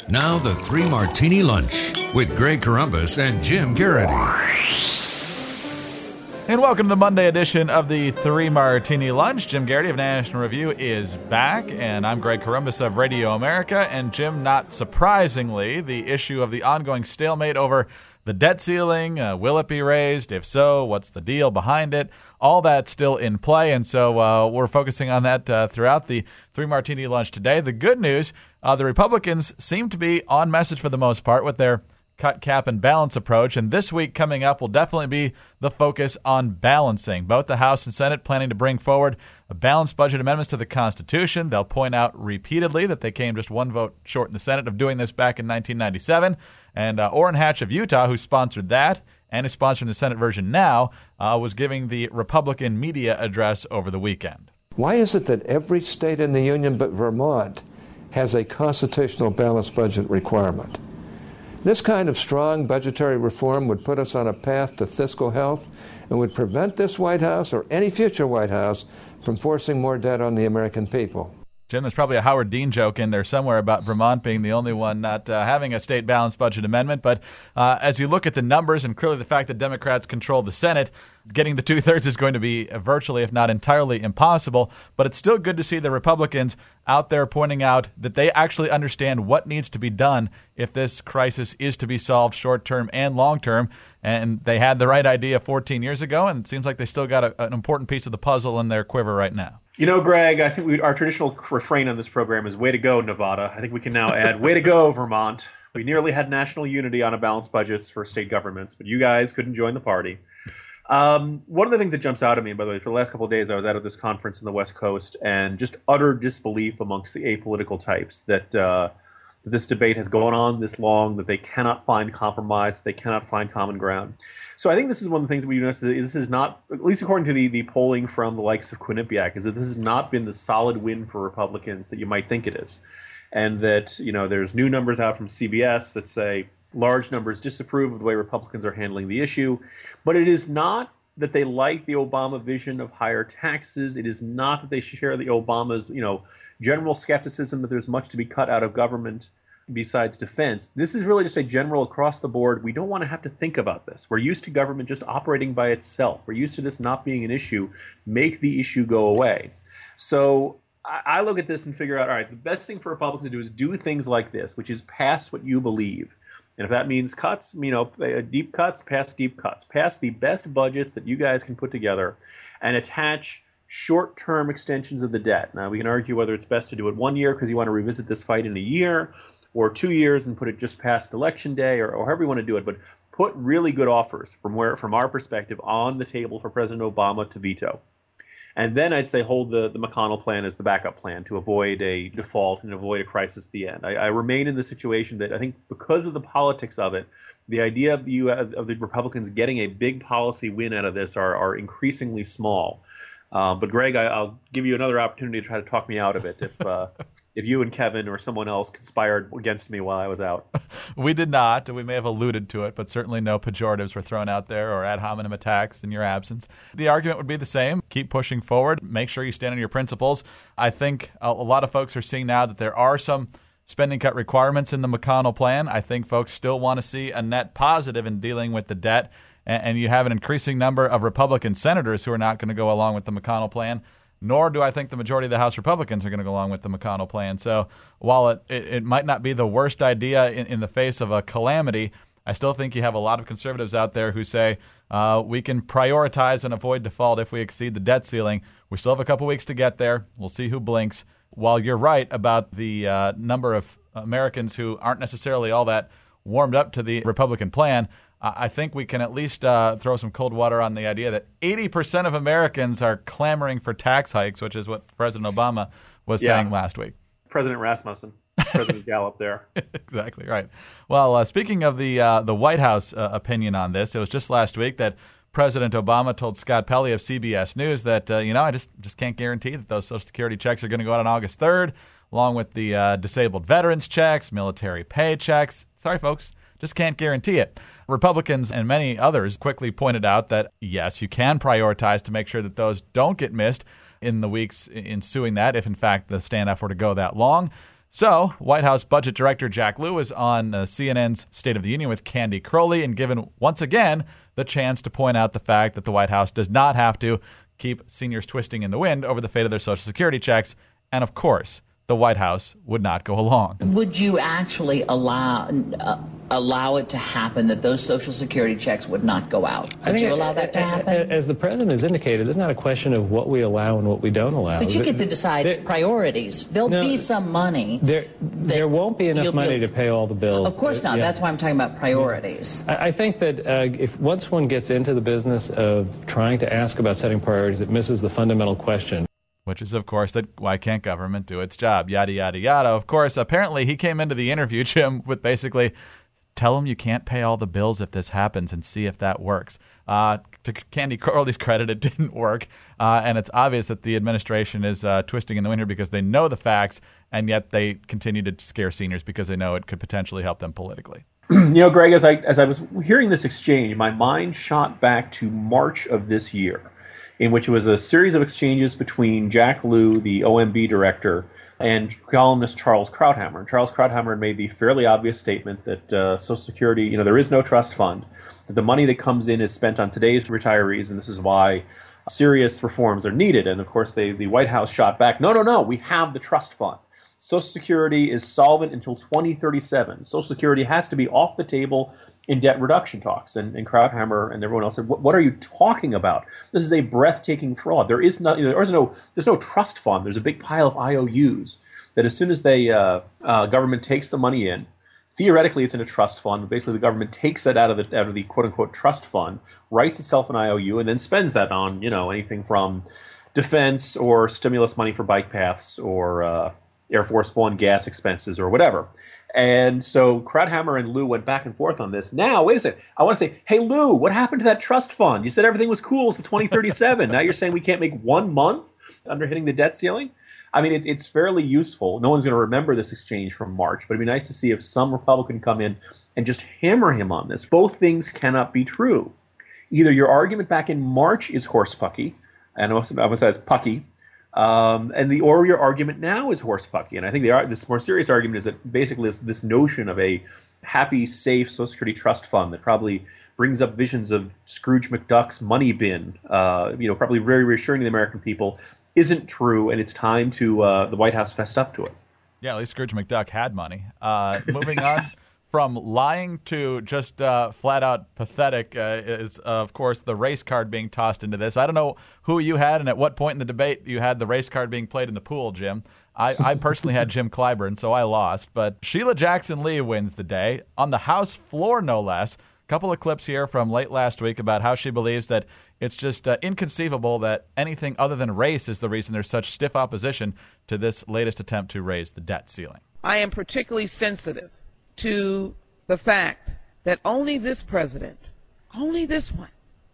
Now the Three Martini Lunch with Greg Corombos and Jim Garrity. And welcome to the Monday edition of the Three Martini Lunch. Jim Garrity of National Review is back, and I'm Greg Corombos of Radio America. And Jim, not surprisingly, the issue of the ongoing stalemate over the debt ceiling, will it be raised? If so, what's the deal behind it? All that's still in play, and so we're focusing on that throughout the Three Martini Lunch today. The good news, the Republicans seem to be on message for the most part with their cut, cap, and balance approach, and this week coming up will definitely be the focus on balancing. Both the House and Senate planning to bring forward a balanced budget amendments to the Constitution. They'll point out repeatedly that they came just one vote short in the Senate of doing this back in 1997, and Orrin Hatch of Utah, who sponsored that and is sponsoring the Senate version now, was giving the Republican media address over the weekend. Why is it that every state in the Union but Vermont has a constitutional balanced budget requirement? This kind of strong budgetary reform would put us on a path to fiscal health and would prevent this White House or any future White House from forcing more debt on the American people. Jim, there's probably a Howard Dean joke in there somewhere about Vermont being the only one not having a state balanced budget amendment. But as you look at the numbers and clearly the fact that Democrats control the Senate, getting the two-thirds is going to be virtually, if not entirely, impossible. But it's still good to see the Republicans out there pointing out that they actually understand what needs to be done if this crisis is to be solved short-term and long-term. And they had the right idea 14 years ago, and it seems like they still got an important piece of the puzzle in their quiver right now. You know, Greg, I think our traditional refrain on this program is way to go, Nevada. I think we can now add way to go, Vermont. We nearly had national unity on a balanced budgets for state governments, but you guys couldn't join the party. One of the things that jumps out at me, by the way, for the last couple of days, I was out at this conference in the West Coast, and just utter disbelief amongst the apolitical types that this debate has gone on this long, that they cannot find compromise, that they cannot find common ground. So I think this is one of the things we notice. This is not, at least according to the polling from the likes of Quinnipiac, is that this has not been the solid win for Republicans that you might think it is. And that, you know, there's new numbers out from CBS that say large numbers disapprove of the way Republicans are handling the issue. But it is not that they like the Obama vision of higher taxes. It is not that they share the Obama's, general skepticism that there's much to be cut out of government besides defense. This is really just a general across the board. We don't want to have to think about this. We're used to government just operating by itself. We're used to this not being an issue. Make the issue go away. So I look at this and figure out, all right, the best thing for Republicans to do is do things like this, which is pass what you believe. And if that means cuts, deep cuts, pass deep cuts. Pass the best budgets that you guys can put together and attach short-term extensions of the debt. Now, we can argue whether it's best to do it 1 year because you want to revisit this fight in a year, or 2 years and put it just past Election Day, or however you want to do it. But put really good offers from our perspective on the table for President Obama to veto. And then I'd say hold the McConnell plan as the backup plan to avoid a default and avoid a crisis at the end. I remain in the situation that I think because of the politics of it, the idea of the Republicans getting a big policy win out of this are increasingly small. But Greg, I'll give you another opportunity to try to talk me out of it if you and Kevin or someone else conspired against me while I was out. We did not. We may have alluded to it, but certainly no pejoratives were thrown out there or ad hominem attacks in your absence. The argument would be the same. Keep pushing forward. Make sure you stand on your principles. I think a lot of folks are seeing now that there are some spending cut requirements in the McConnell plan. I think folks still want to see a net positive in dealing with the debt, and you have an increasing number of Republican senators who are not going to go along with the McConnell plan. Nor do I think the majority of the House Republicans are going to go along with the McConnell plan. So while it might not be the worst idea in the face of a calamity, I still think you have a lot of conservatives out there who say we can prioritize and avoid default if we exceed the debt ceiling. We still have a couple weeks to get there. We'll see who blinks. While you're right about the number of Americans who aren't necessarily all that warmed up to the Republican plan, I think we can at least throw some cold water on the idea that 80% of Americans are clamoring for tax hikes, which is what President Obama was saying last week. President Rasmussen, President Gallup there. Exactly right. Well, speaking of the White House opinion on this, it was just last week that President Obama told Scott Pelley of CBS News that, I just can't guarantee that those Social Security checks are going to go out on August 3rd, along with the disabled veterans checks, military paychecks. Sorry, folks. Just can't guarantee it. Republicans and many others quickly pointed out that, yes, you can prioritize to make sure that those don't get missed in the weeks ensuing that, if in fact the standoff were to go that long. So, White House Budget Director Jack Lew was on CNN's State of the Union with Candy Crowley and given, once again, the chance to point out the fact that the White House does not have to keep seniors twisting in the wind over the fate of their Social Security checks. And, of course, the White House would not go along. Would you actually allow it to happen that those Social Security checks would not go out? Would you allow that to happen? As the president has indicated, it's not a question of what we allow and what we don't allow. But you get to decide priorities. There'll be some money. There won't be enough money to pay all the bills. Of course not. That's why I'm talking about priorities. I think that if once one gets into the business of trying to ask about setting priorities, it misses the fundamental question. Which is, of course, that why can't government do its job? Yada, yada, yada. Of course, apparently he came into the interview, Jim, with basically, tell him you can't pay all the bills if this happens and see if that works. To Candy Crowley's credit, it didn't work. And it's obvious that the administration is twisting in the wind here because they know the facts, and yet they continue to scare seniors because they know it could potentially help them politically. Greg, as I was hearing this exchange, my mind shot back to March of this year, in which it was a series of exchanges between Jack Lew, the OMB director, and columnist Charles Krauthammer. And Charles Krauthammer made the fairly obvious statement that Social Security, there is no trust fund, that the money that comes in is spent on today's retirees, and this is why serious reforms are needed. And of course, the White House shot back, no, we have the trust fund. Social Security is solvent until 2037. Social Security has to be off the table in debt reduction talks. And Krauthammer and everyone else said, what are you talking about? This is a breathtaking fraud. There's no trust fund. There's a big pile of IOUs that as soon as the government takes the money in, theoretically it's in a trust fund, but basically the government takes that out of the quote-unquote trust fund, writes itself an IOU, and then spends that on, anything from defense or stimulus money for bike paths or Air Force One gas expenses or whatever. And so Krauthammer and Lew went back and forth on this. Now, wait a second. I want to say, hey, Lew, what happened to that trust fund? You said everything was cool until 2037. Now you're saying we can't make 1 month under hitting the debt ceiling? I mean, it's fairly useful. No one's going to remember this exchange from March, but it'd be nice to see if some Republican come in and just hammer him on this. Both things cannot be true. Either your argument back in March is horsepucky, and I almost says pucky, or your argument now is horsepucky. And I think this more serious argument is that basically this notion of a happy, safe Social Security trust fund that probably brings up visions of Scrooge McDuck's money bin, probably very reassuring to the American people, isn't true, and it's time to the White House fessed up to it. Yeah, at least Scrooge McDuck had money. Moving on. From lying to just flat-out pathetic is, of course, the race card being tossed into this. I don't know who you had and at what point in the debate you had the race card being played in the pool, Jim. I personally had Jim Clyburn, so I lost. But Sheila Jackson Lee wins the day, on the House floor no less. A couple of clips here from late last week about how she believes that it's just inconceivable that anything other than race is the reason there's such stiff opposition to this latest attempt to raise the debt ceiling. I am particularly sensitive to the fact that only this president, only this one,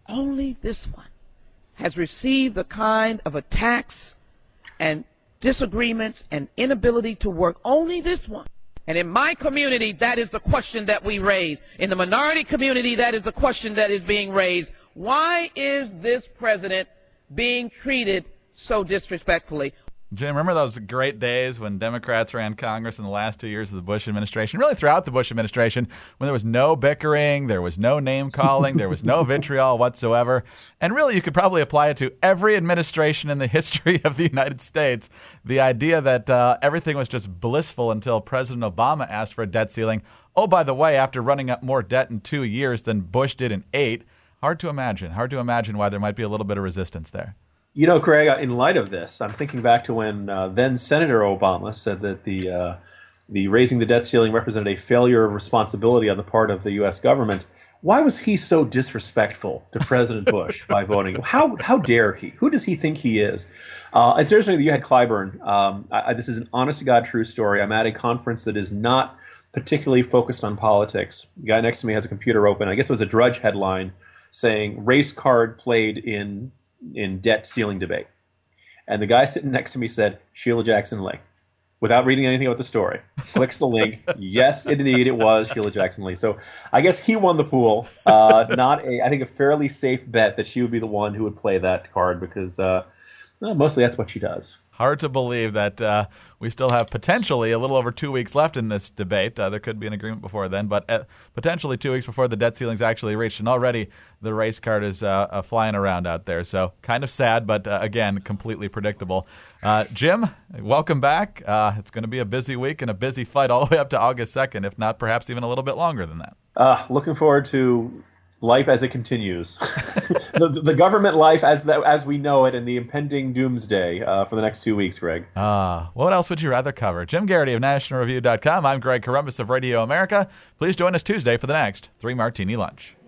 has received the kind of attacks and disagreements and inability to work. Only this one. And in my community, that is the question that we raise. In the minority community, that is the question that is being raised. Why is this president being treated so disrespectfully? Jim, remember those great days when Democrats ran Congress in the last 2 years of the Bush administration, really throughout the Bush administration, when there was no bickering, there was no name-calling, there was no vitriol whatsoever. And really, you could probably apply it to every administration in the history of the United States. The idea that everything was just blissful until President Obama asked for a debt ceiling. Oh, by the way, after running up more debt in 2 years than Bush did in 8, hard to imagine why there might be a little bit of resistance there. Craig, in light of this, I'm thinking back to when then Senator Obama said that the raising the debt ceiling represented a failure of responsibility on the part of the U.S. government. Why was he so disrespectful to President Bush by voting? How dare he? Who does he think he is? And seriously, you had Clyburn. This is an honest-to-God true story. I'm at a conference that is not particularly focused on politics. The guy next to me has a computer open. I guess it was a Drudge headline saying, race card played in debt ceiling debate. And the guy sitting next to me said, Sheila Jackson Lee, without reading anything about the story. Clicks the link. Yes, indeed, it was Sheila Jackson Lee. So I guess he won the pool. I think a fairly safe bet that she would be the one who would play that card because mostly that's what she does. hard to believe that we still have potentially a little over 2 weeks left in this debate. There could be an agreement before then, but potentially 2 weeks before the debt ceiling is actually reached, and already the race card is flying around out there. So kind of sad, but again, completely predictable. Jim, welcome back. It's going to be a busy week and a busy fight all the way up to August 2nd, if not perhaps even a little bit longer than that. Looking forward to life as it continues. the government life as we know it, and the impending doomsday for the next 2 weeks, Greg. What else would you rather cover? Jim Garrity of NationalReview.com. I'm Greg Corombos of Radio America. Please join us Tuesday for the next 3 Martini Lunch.